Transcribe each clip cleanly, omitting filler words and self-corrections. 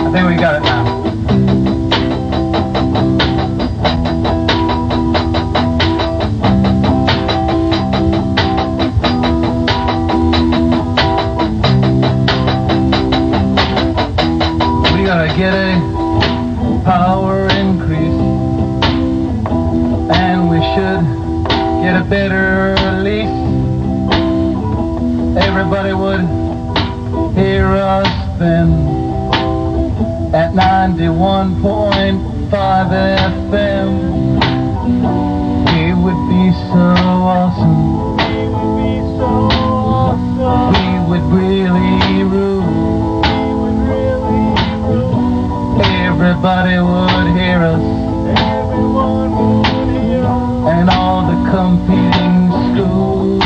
I think we got it now. We gotta get a power increase, and we should get a better lease. Everybody would hear us then at 91.5 FM. It would be so awesome. We would really rule. Everybody would hear us. And all the competing schools.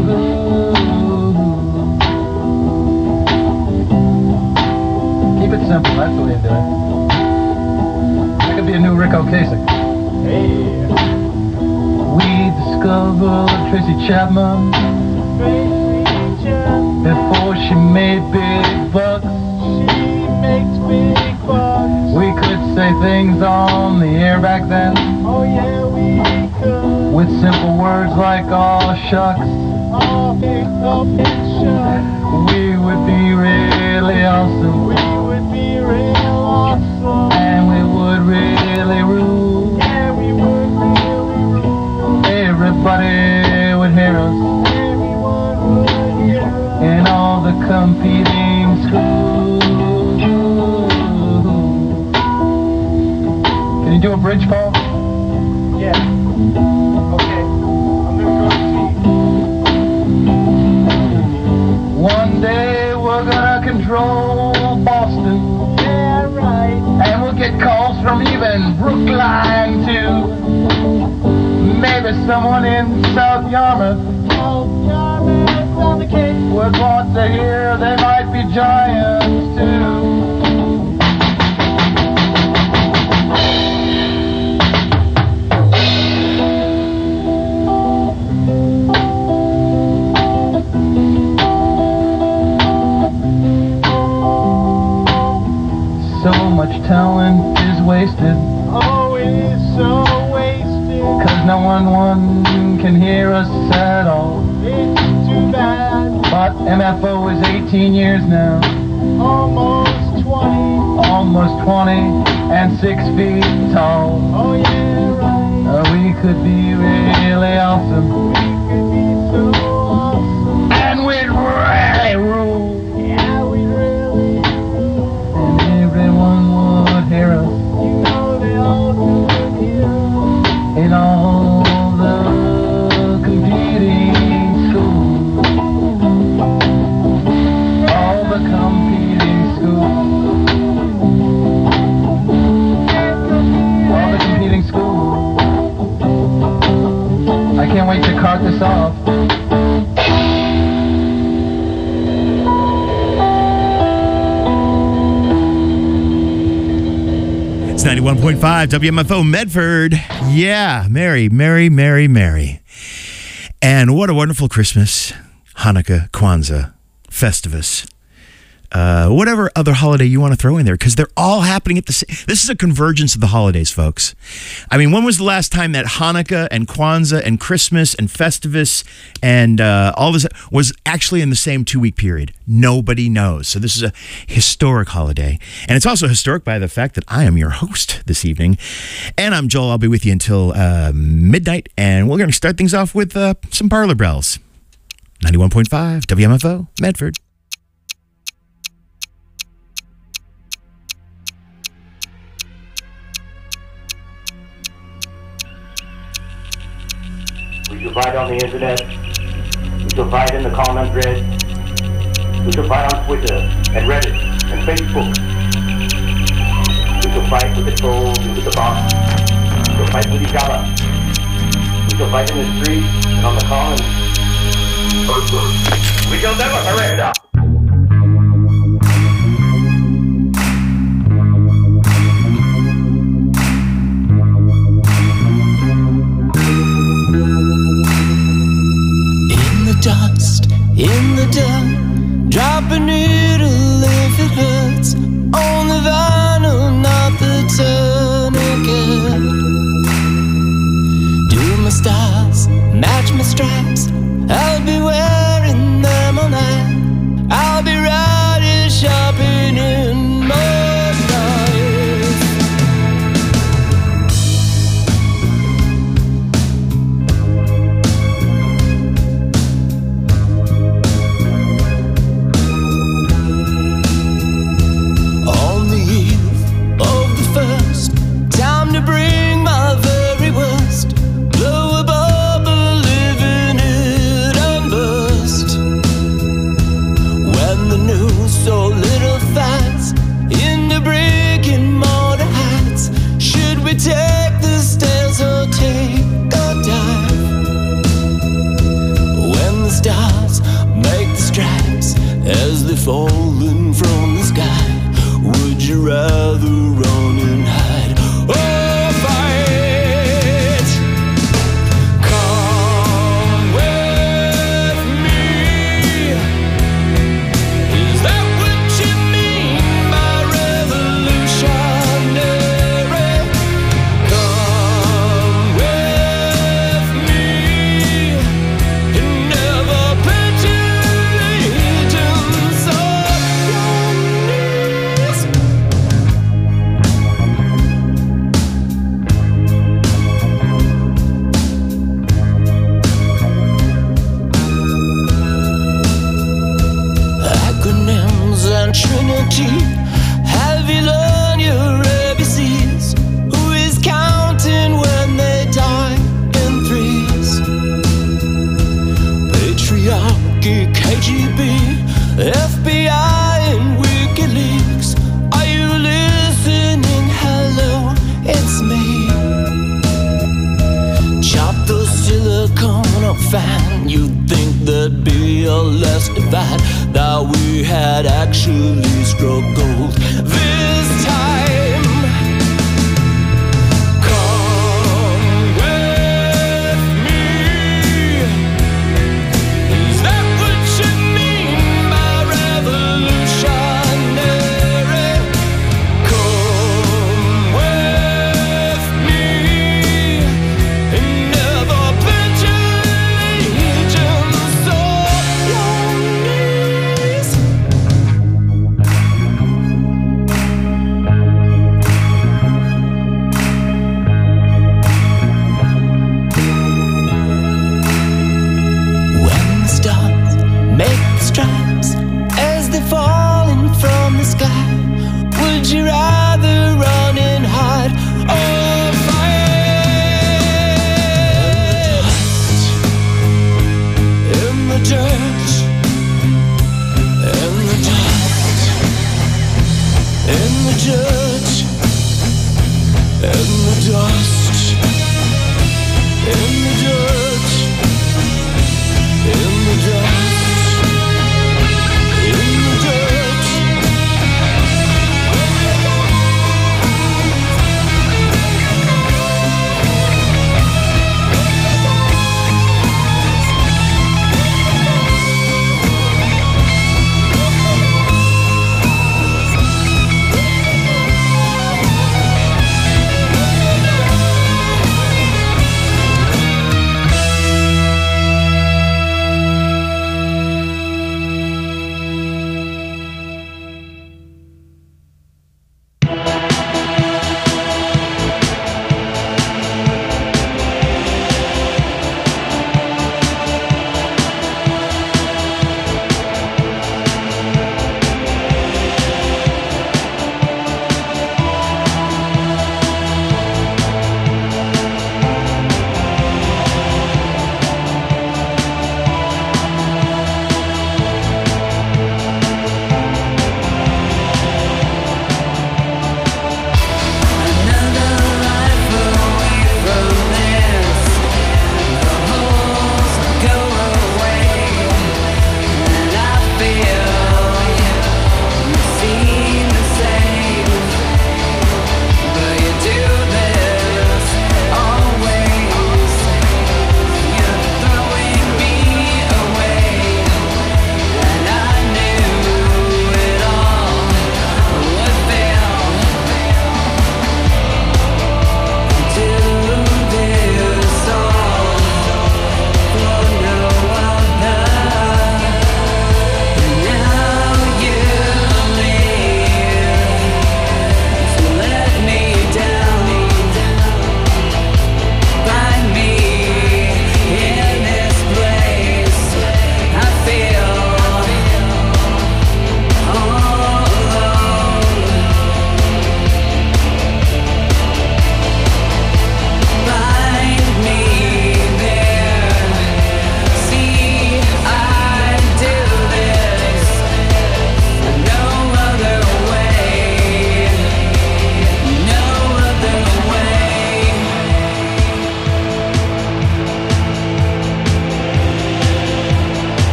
Keep it simple, that's the way to do it. That could be a new Rick Ocasek. Hey. We discovered Tracy Chapman before she made big bucks. She makes big bucks. We could say things on the air back then. Oh yeah, we could. With simple words like "aw shucks." Oh, big shucks. We would be really awesome. We would be real awesome. And we would really rule. Yeah, we would really rule. Everybody would hear us. Everyone would hear us. In all the competing schools. Can you do a bridge, Paul? Yeah. Okay. I'm gonna go see. One day we're gonna control Boston. Yeah, right. And we'll get calls from even Brookline too. Maybe someone in South Yarmouth. South Yarmouth on the Cape would want to hear they might be giants too. So much talent is wasted. Oh, it is so wasted. Cause no one can hear us at all. It's too bad. But MFO is 18 years now. Almost 20. Almost 20 and 6 feet tall. Oh yeah, right. We could be really awesome. We could be so awesome. And we'd really rule. Yeah, we'd really rule. And everyone would hear us. You know they all could hear us. In all the competing schools. All the competing schools. All the competing schools. I can't wait to cart this off. It's 91.5 WMFO Medford. Yeah, Merry, Merry, Merry, Merry. And what a wonderful Christmas, Hanukkah, Kwanzaa, Festivus, whatever other holiday you want to throw in there, because they're all happening at the same. This is a convergence of the holidays, folks. I mean, when was the last time that Hanukkah and Kwanzaa and Christmas and Festivus and all this was actually in the same 2-week period? Nobody knows. So this is a historic holiday. And it's also historic by the fact that I am your host this evening. And I'm Joel. I'll be with you until midnight. And we're going to start things off with some parlor bells. 91.5 WMFO Medford. We can fight on the internet. We can fight in the comment thread. We can fight on Twitter and Reddit and Facebook. We can fight with the trolls and with the bots. We can fight with each other. We can fight in the streets and on the commons. We shall never surrender. Dust in the dirt, drop a needle if it hurts on the vine. stripes. I'll be wearing them all night. I'll be riding shopping in my life. On the eve of the first, time to bring my very worst. Blow a bubble, living it and burst. When the news so little fats into brick and mortar hats, should we take the stairs or take a dive? When the stars make the stripes as they're falling from the sky, would you rather run and hide or fight? Come with me. Is that what you mean by revolutionary? Come with me and never put your allegiance on your knees. Acronyms and Trinity. Have you learned your ABCs? Who is counting when they die in threes? Patriarchy, KGB, FBI, and WikiLeaks. Are you listening? Hello, it's me. Chop the silicone up fine. You'd think there'd be a less divide, that we had actually struck gold this time. Come with me. Is that what you mean by revolutionary? Come with me and never put your allegiance on your knees. When the stars make the stripes as they're falling from the sky, would you rather run and hide or fight? In the dirt, in the dust, in the dirt, in the dust, in the dirt, in the dust, in the dirt.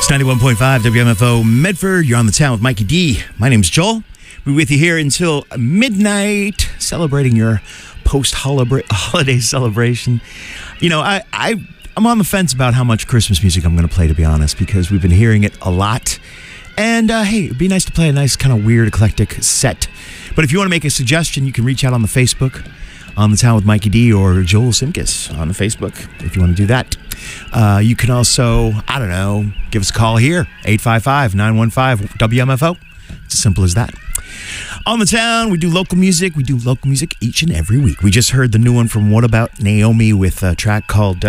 It's 91.5 WMFO Medford. You're on the town with Mikey D. My name's Joel. We're with you here until midnight, celebrating your post-holiday celebration. You know, I'm on the fence about how much Christmas music I'm going to play, to be honest, because we've been hearing it a lot. And, hey, it'd be nice to play a nice kind of weird, eclectic set. But if you want to make a suggestion, you can reach out on the Facebook, On the Town with Mikey D, or Joel Simkus on the Facebook, if you want to do that. You can also, I don't know, give us a call here, 855-915-WMFO. It's as simple as that. On the Town, we do local music. We do local music each and every week. We just heard the new one from What About Naomi with a track called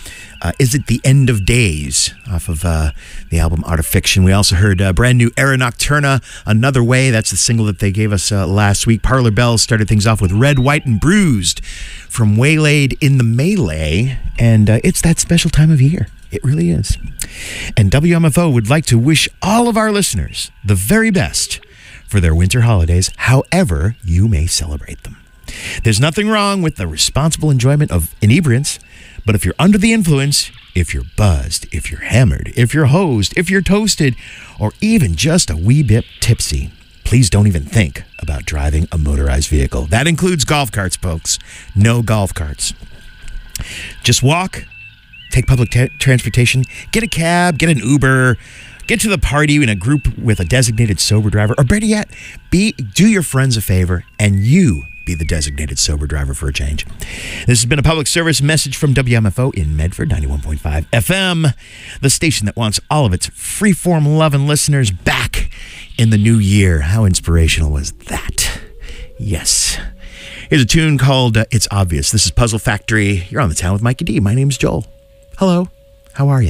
Is It the End of Days off of the album Art of Fiction. We also heard brand new Era Nocturna, Another Way. That's the single that they gave us last week. Parlor Bells started things off with Red, White, and Bruised from Waylaid in the Melee. And it's that special time of year. It really is. And WMFO would like to wish all of our listeners the very best for their winter holidays, however you may celebrate them. There's nothing wrong with the responsible enjoyment of inebriants, but if you're under the influence, if you're buzzed, if you're hammered, if you're hosed, if you're toasted, or even just a wee bit tipsy, please don't even think about driving a motorized vehicle. That includes golf carts, folks. No golf carts. Just walk, take public transportation, get a cab, get an Uber, get to the party in a group with a designated sober driver, or better yet, do your friends a favor and you be the designated sober driver for a change. This has been a public service message from WMFO in Medford, 91.5 FM, the station that wants all of its freeform loving listeners back in the new year. How inspirational was that? Yes. Here's a tune called It's Obvious. This is Puzzle Factory. You're on the Town with Mikey D. My name's Joel. Hello. How are you?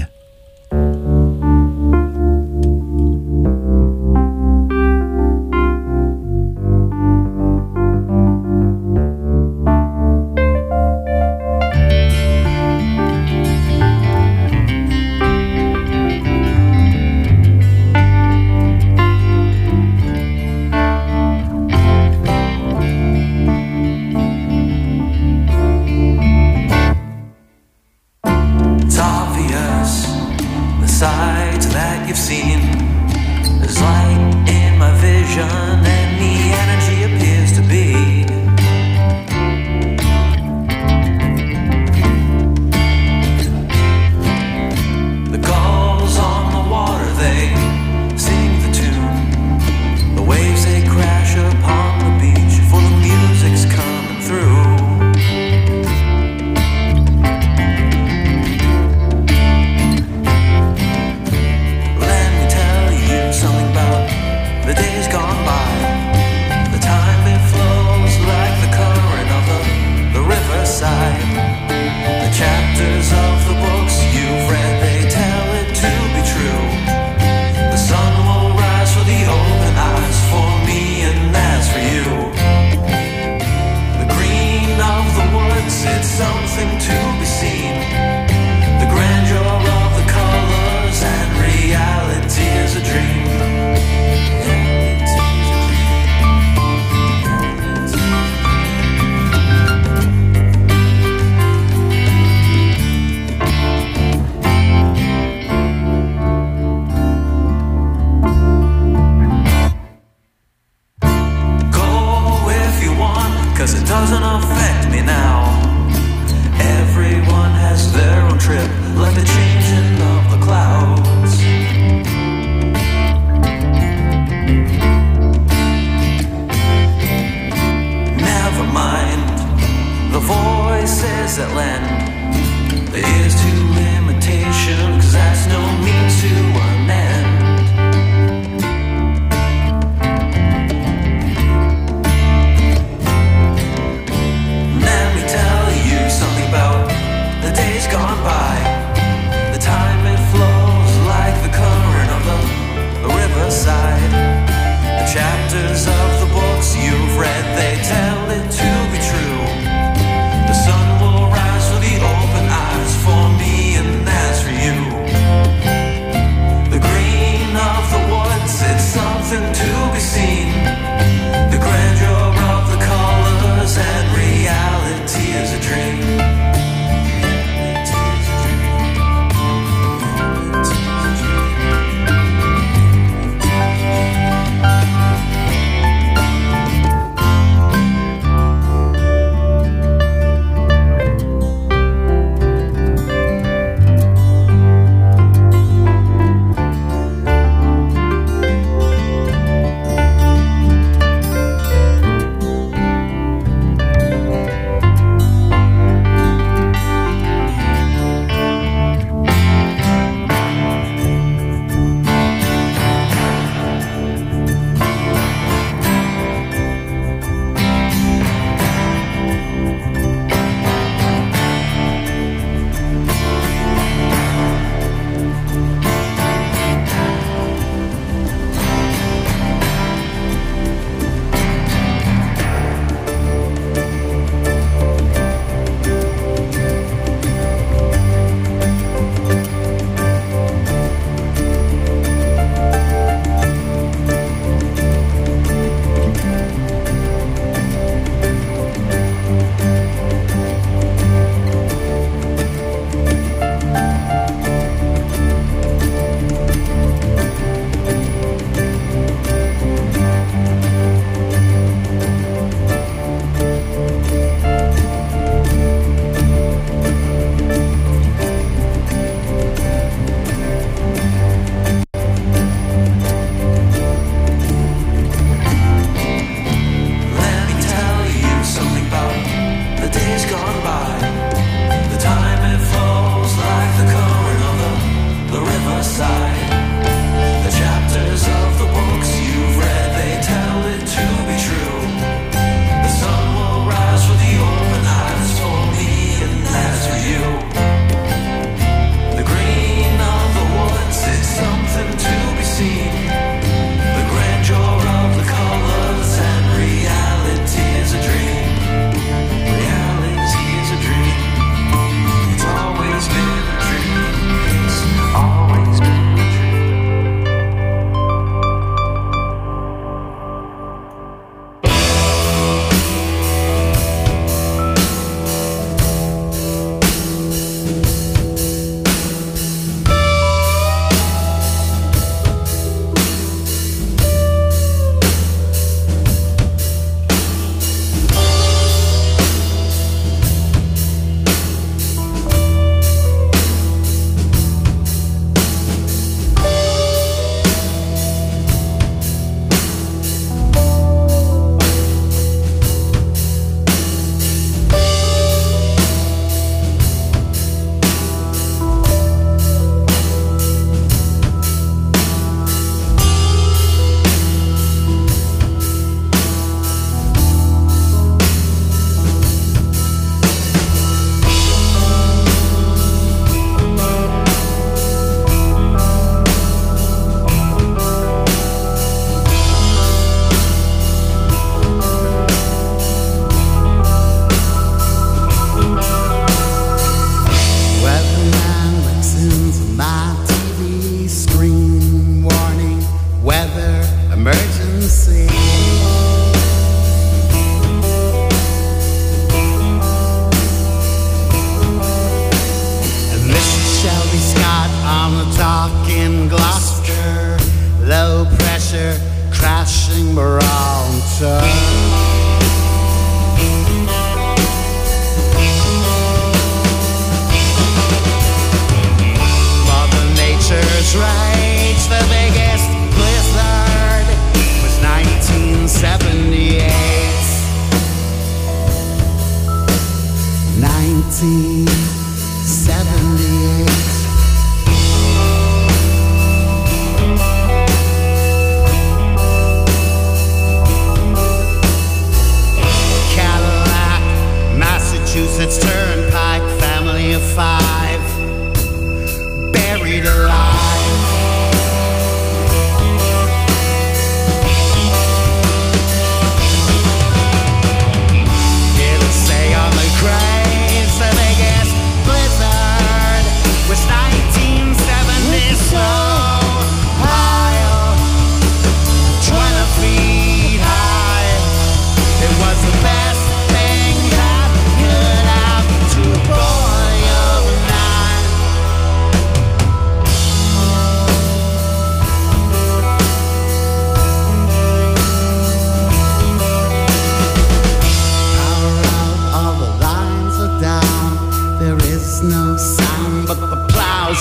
Tell it to be true. The sun will rise for the open eyes for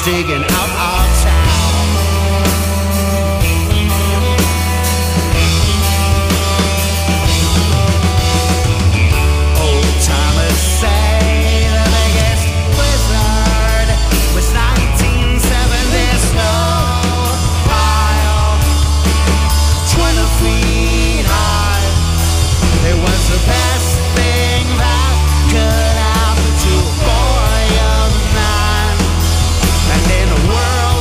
digging out our town. Old timers say the biggest blizzard was 1970 snow pile, 20 feet high. It was the best thing that could happen to a boy of 9. And in a world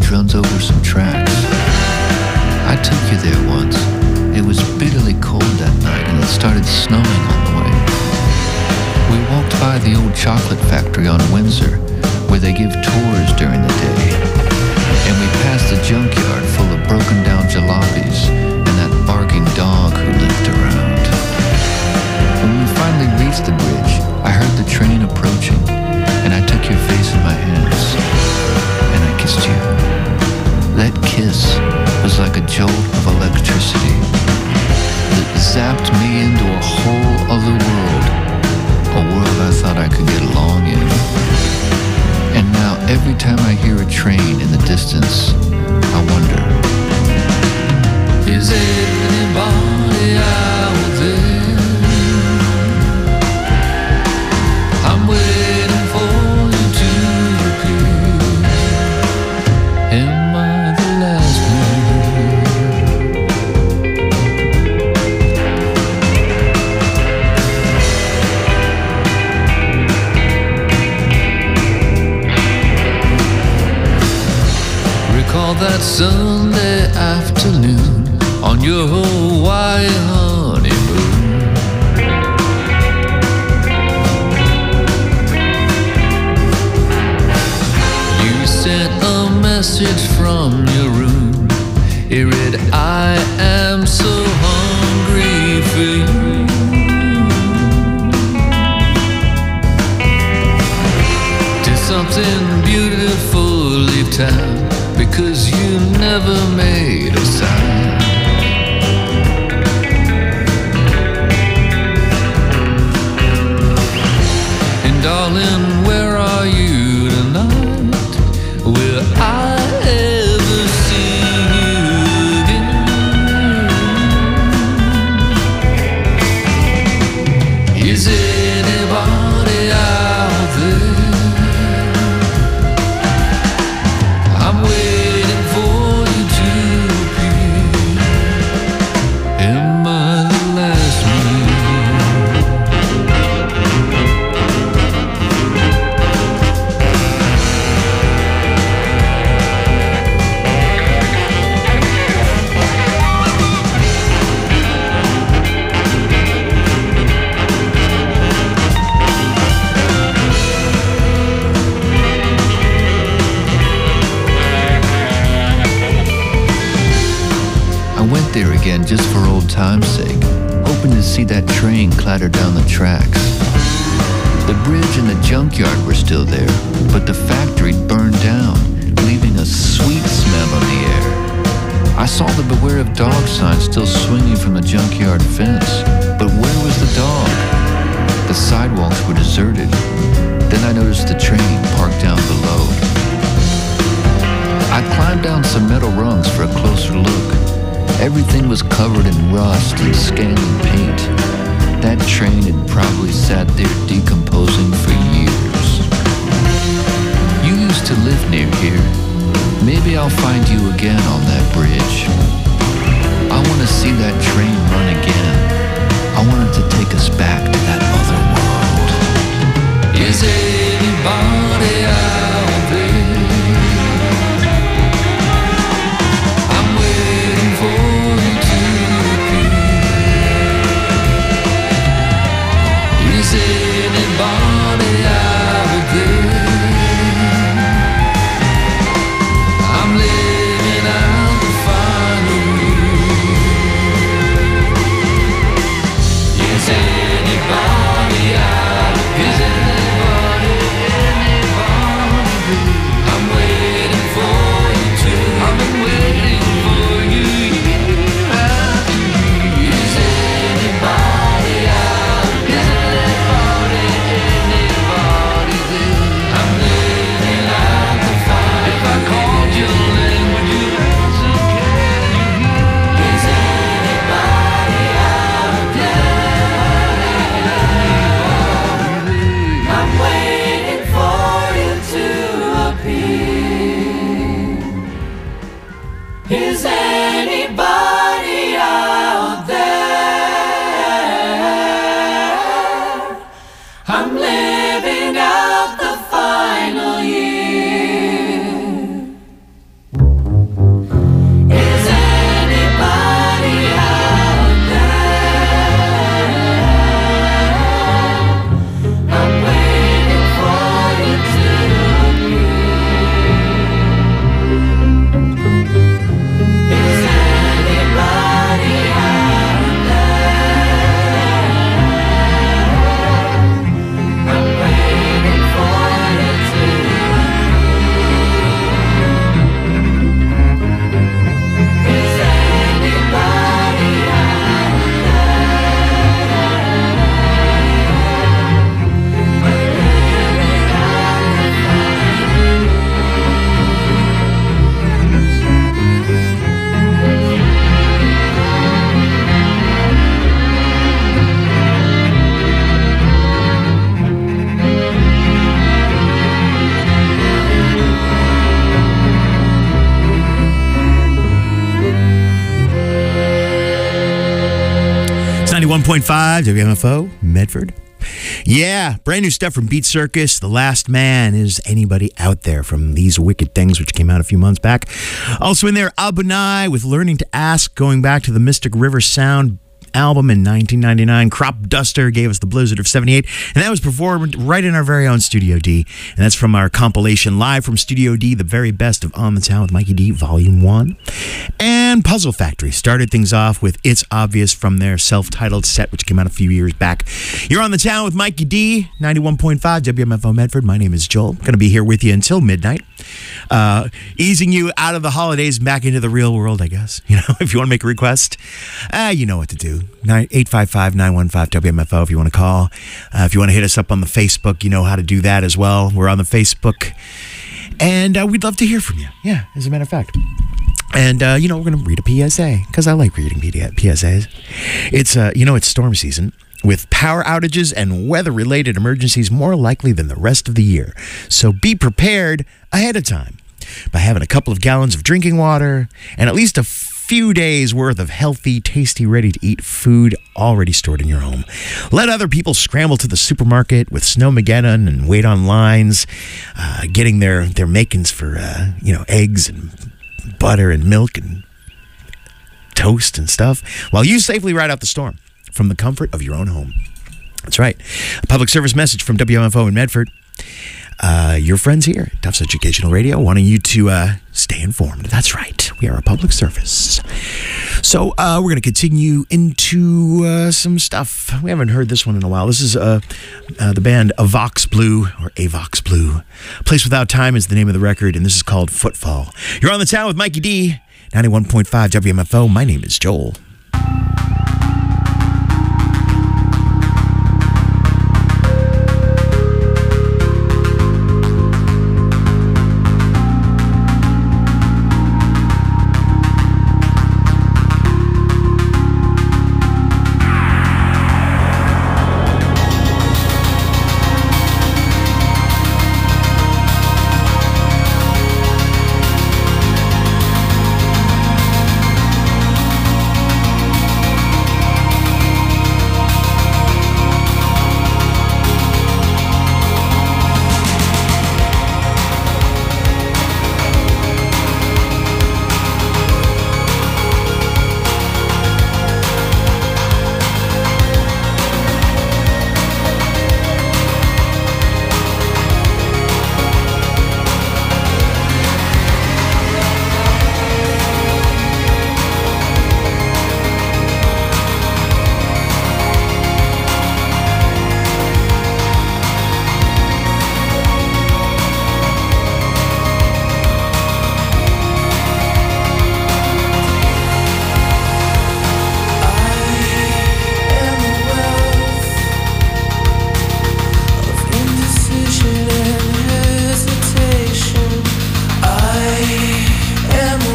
bridge runs over some tracks. I took you there once. It was bitterly cold that night and it started snowing on the way. We walked by the old chocolate factory on Windsor, where they give tours during the day. And we passed the junkyard full of broken down jalopies and that barking dog who limped around. When we finally reached the bridge, I heard the train approaching, and I took your face in my hands, and I kissed you. That kiss was like a jolt of electricity that zapped me into a whole other world, a world I thought I could get along in. And now every time I hear a train in the distance, I wonder, is anybody out there? I'm waiting for you to appear. Am I the last man? Recall that Sunday afternoon on your Hawaii honeymoon. You sent a message from your room. It read, I am so hungry for you. Did something beautiful leave town because you never made a sound? And darling, where are you tonight? Will I ever see you again? Is anybody out there? I'm waiting for you to appear. Am I the last man? I went there again just for old time's sake, hoping to see that train clatter down the tracks. The bridge and the junkyard were still there, but the factory'd burned down, leaving a sweet smell in the air. I saw the beware of dog sign still swinging from the junkyard fence, but where was the dog? The sidewalks were deserted. Then I noticed the train parked down below. I climbed down some metal rungs for a closer look. Everything was covered in rust and scaling paint. That train had probably sat there decomposing for years. You used to live near here. Maybe I'll find you again on that bridge. I want to see that train run again. I want it to take us back to that other world. Is anybody out there? I'm waiting for you to appear. Is anybody out there? I'm living out the final year. 91.5 WMFO, Medford. Yeah, brand new stuff from Beat Circus. The Last Man. Is anybody out there from These Wicked Things, which came out a few months back. Also in there, Abunai with Learning to Ask, going back to the Mystic River Sound album in 1999. Crop Duster gave us the Blizzard of 78, and that was performed right in our very own Studio D, and that's from our compilation Live from Studio D, the very best of On the Town with Mikey D, Volume 1. And Puzzle Factory started things off with It's Obvious from their self-titled set, which came out a few years back. You're On the Town with Mikey D, 91.5 WMFO Medford. My name is Joel. Going to be here with you until midnight, easing you out of the holidays and back into the real world, I guess. You know, if you want to make a request, you know what to do. 855-915-WMFO if you want to call. If you want to hit us up on the Facebook, you know how to do that as well. We're on the Facebook, and we'd love to hear from you. Yeah, as a matter of fact. And, we're going to read a PSA, because I like reading PSAs. It's, it's storm season, with power outages and weather-related emergencies more likely than the rest of the year. So be prepared ahead of time by having a couple of gallons of drinking water and at least a few days worth of healthy, tasty, ready-to-eat food already stored in your home. Let other people scramble to the supermarket with Snowmageddon and wait on lines, getting their makings for, eggs and butter and milk and toast and stuff, while you safely ride out the storm from the comfort of your own home. That's right. A public service message from WMFO in Medford. Your friends here at Tufts Educational Radio wanting you to stay informed. That's right. We are a public service. So we're going to continue into some stuff. We haven't heard this one in a while. This is the band Avox Blue, or Avox Blue. Place Without Time is the name of the record, and this is called Footfall. You're On the Town with Mikey D, 91.5 WMFO. My name is Joel.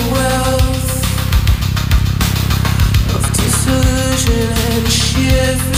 Shiver